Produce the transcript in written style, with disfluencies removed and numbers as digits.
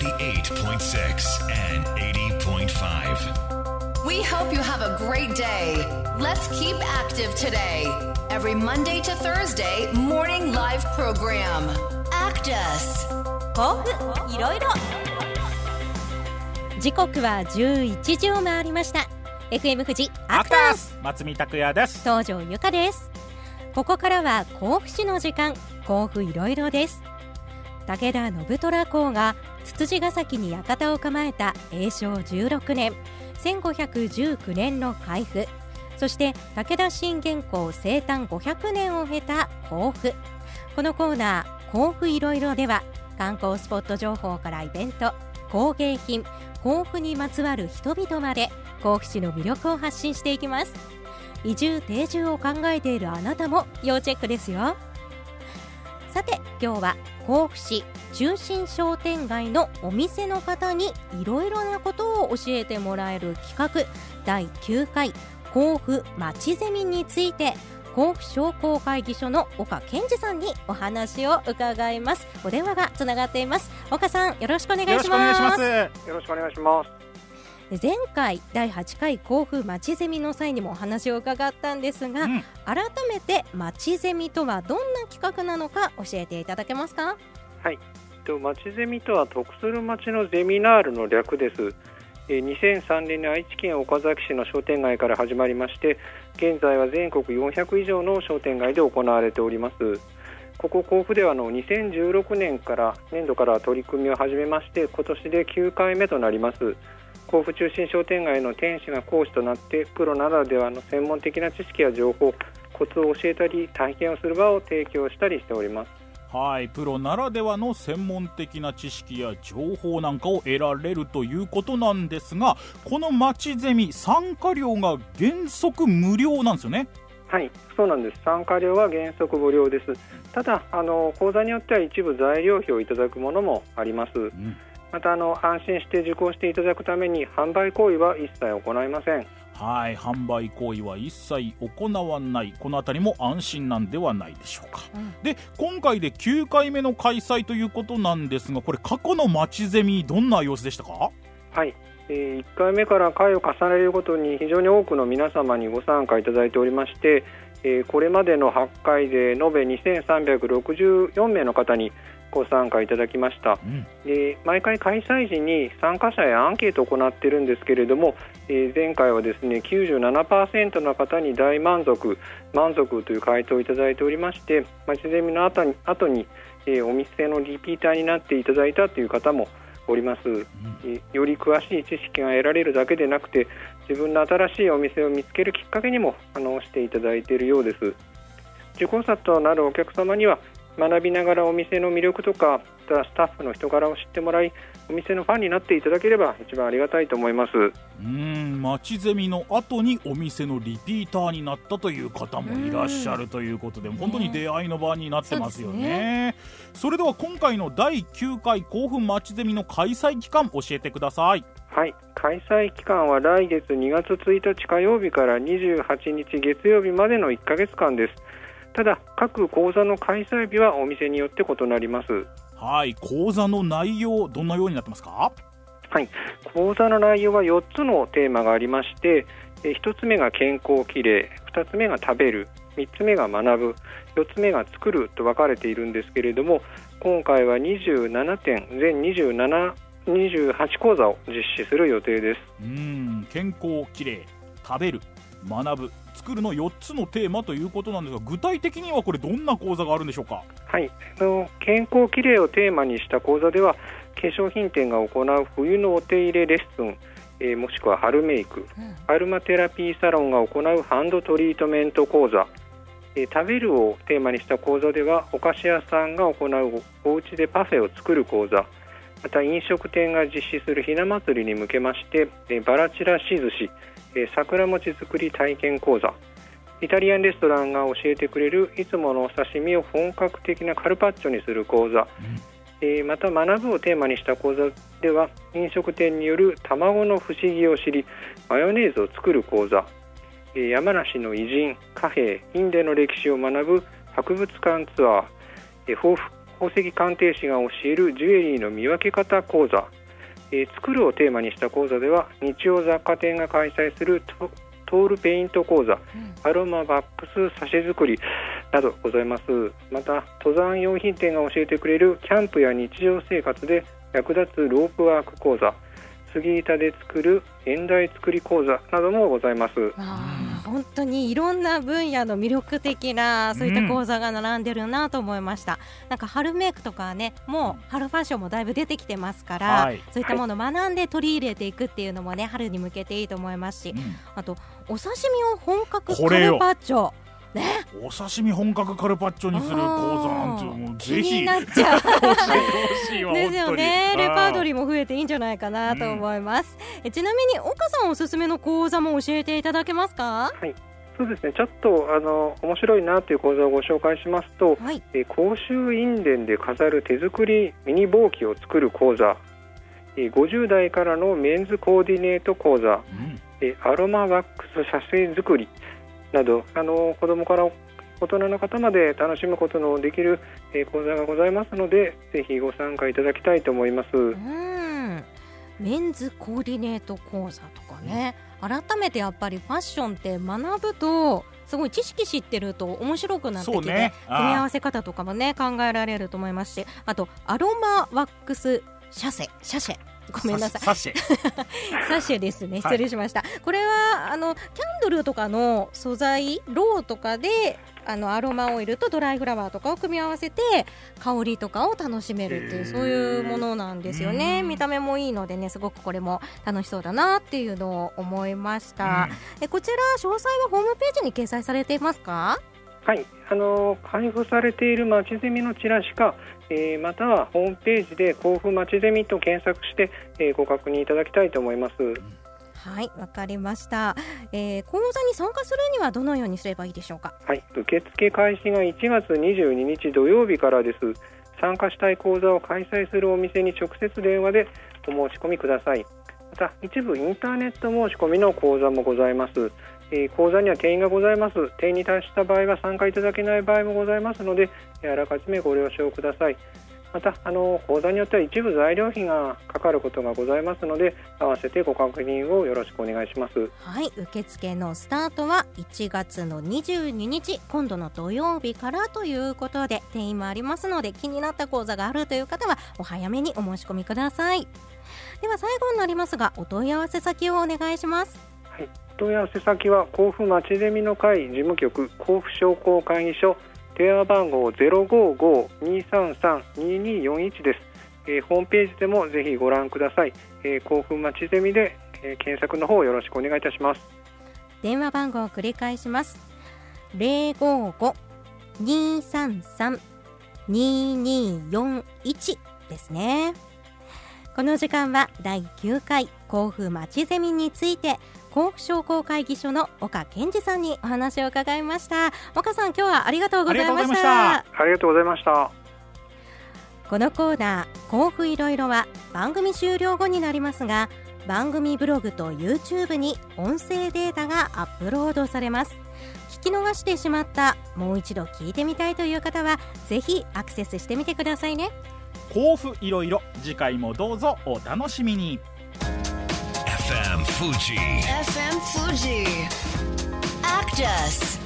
78.6 and 80.5. We hope you have a great day. Let's keep active today. Every Monday to Thursday morning live program. ACTUS 甲府いろいろ。時刻は11時を回りました。 FM 富士アクタス松見拓也です。 東條ゆかです。ここからは甲府市の時間、甲府いろいろです。武田信虎公がつつじヶ崎に館を構えた永正16年1519年の開府、そして武田信玄公生誕500年を経た甲府。このコーナー甲府いろいろでは、観光スポット情報からイベント、工芸品、甲府にまつわる人々まで甲府市の魅力を発信していきます。移住定住を考えているあなたも要チェックですよ。さて今日は甲府市中心商店街のお店の方にいろいろなことを教えてもらえる企画、第9回甲府まちゼミについて、甲府商工会議所の岡健二さんにお話を伺います。お電話がつながっています。岡さん、よろしくお願いします。 よろしくお願いします。 前回第8回甲府まちゼミの際にもお話を伺ったんですが、改めてまちゼミとはどんな企画なのか教えていただけますか？ はい、まちゼミとは得する町のゼミナールの略です。2003年に愛知県岡崎市の商店街から始まりまして、現在は全国400以上の商店街で行われております。ここ甲府では2016年年度から取り組みを始めまして、今年で9回目となります。甲府中心商店街の店主が講師となって、プロならではの専門的な知識や情報、コツを教えたり体験をする場を提供したりしております。 はい、プロならではの専門的な知識や情報なんかを得られるということなんですが、このまちゼミ参加料が原則無料なんですよね。 はい、そうなんです。参加料は原則無料です。ただ講座によっては一部材料費をいただくものもあります。また安心して受講していただくために販売行為は一切行いません。 はい、販売行為は一切行わない、このあたりも安心なんではないでしょうか。で、今回で9回目の開催ということなんですが、これ過去のまちゼミどんな様子でしたか？ はい、1回目から回を重ねるごとに非常に多くの皆様にご参加いただいておりまして、これまでの8回で延べ2364名の方にご参加いただきました。で、毎回開催時に参加者へアンケートを行っているんですけれども、前回はですね 97% の方に大満足という回答をいただいておりまして、まちゼミの後に、お店のリピーターになっていただいたという方もおります。より詳しい知識が得られるだけでなくて、自分の新しいお店を見つけるきっかけにもしていただいているようです。受講者となるお客様には学びながらお店の魅力とかスタッフの人柄を知ってもらい、お店のファンになっていただければ一番ありがたいと思います。 まちゼミの後にお店のリピーターになったという方もいらっしゃるということで、本当に出会いの場になってますよね。それでは今回の第9回甲府まちゼミの開催期間教えてください。 はい、開催期間は来月2月1日火曜日から28日月曜日までの1ヶ月間です。ただ各講座の開催日はお店によって異なります。 はい、講座の内容どんなようになってますか？ はい、講座の内容は4つのテーマがありまして、1つ目が健康きれい、2つ目が食べる、3つ目が学ぶ、4つ目が作ると分かれているんですけれども、今回は27点全28講座を実施する予定です。 健康きれい、食べる、学ぶ、作るの4つのテーマということなんですが、具体的にはこれどんな講座があるんでしょうか？ はい、健康きれいをテーマにした講座では、化粧品店が行う冬のお手入れレッスン、もしくは春メイク、アルマテラピーサロンが行うハンドトリートメント講座、食べるをテーマにした講座ではお菓子屋さんが行うおうちでパフェを作る講座、また飲食店が実施するひな祭りに向けましてバラちらし寿司、桜餅作り体験講座、イタリアンレストランが教えてくれるいつものお刺身を本格的なカルパッチョにする講座、また学ぶをテーマにした講座では飲食店による卵の不思議を知りマヨネーズを作る講座、山梨の偉人、貨幣、印伝の歴史を学ぶ博物館ツアー、 宝石鑑定士が教えるジュエリーの見分け方講座、作るをテーマにした講座では日曜雑貨店が開催するトールペイント講座、アロマバックスサシェ作りなどございます。また登山用品店が教えてくれるキャンプや日常生活で役立つロープワーク講座、杉板で作る現代作り講座などもございます。 本当にいろんな分野の魅力的なそういった講座が並んでるなと思いました。なんか春メイクとかはね、もう春ファッションもだいぶ出てきてますから、そういったものを学んで取り入れていくっていうのもね、春に向けていいと思いますし、あとお刺身を本格カルパッチョね、 お刺身本格カルパッチョにする講座なんてもうぜひ気になっちゃうですよね。レパートリーも増えていいんじゃないかなと思います。ちなみに岡さんおすすめの講座も教えていただけますか？ はい、そうですね、ちょっと面白いなという講座をご紹介しますと、公衆印伝で飾る手作りミニボウキを作る講座、50代からのメンズコーディネート講座、アロマワックス写生作りなど、子どもから大人の方まで楽しむことのできる、講座がございますので、ぜひご参加いただきたいと思います。 メンズコーディネート講座とかね、改めてやっぱりファッションって学ぶとすごい知識知ってると面白くなってきて、組み合わせ方とかもね考えられると思いますし、あとアロマワックスシャシェごめんなさい、サシェですね、失礼しました。これはキャンドルとかの素材ロウとかでアロマオイルとドライフラワーとかを組み合わせて香りとかを楽しめるっていう、そういうものなんですよね。見た目もいいのでね、すごくこれも楽しそうだなっていうのを思いました。こちら詳細はホームページに掲載されていますか？ はい、配布されているまちゼミのチラシか、またはホームページで甲府まちゼミと検索して、ご確認いただきたいと思います。 はい、わかりました。講座に参加するにはどのようにすればいいでしょうか？はい、 受付開始が1月22日土曜日からです。参加したい講座を開催するお店に直接電話でお申し込みください。また一部インターネット申し込みの講座もございます。講座には定員がございます。定員に達した場合は参加いただけない場合もございますので、あらかじめご了承ください。また講座によっては一部材料費がかかることがございますので、合わせてご確認をよろしくお願いします。 はい、受付のスタートは1月の22日今度の土曜日からということで、定員もありますので、気になった講座があるという方はお早めにお申し込みください。では最後になりますが、お問い合わせ先をお願いします。 はい、お問い合わせ先は甲府まちゼミの会事務局甲府商工会議所、電話番号 055-233-2241 です。ホームページでもぜひご覧ください。甲府まちゼミで、検索の方よろしくお願いいたします。 電話番号を繰り返します。 055-233-2241 ですね。この時間は第9回甲府まちゼミについて甲府商工会議所の岡健二さんにお話を伺いました。岡さん、今日はありがとうございました。 ありがとうございました。 このコーナー甲府いろいろは番組終了後になりますが、番組ブログと YouTube に音声データがアップロードされます。聞き逃してしまった、もう一度聞いてみたいという方はぜひアクセスしてみてくださいね。 甲府いろいろ、次回もどうぞお楽しみに。 FM Fuji Actus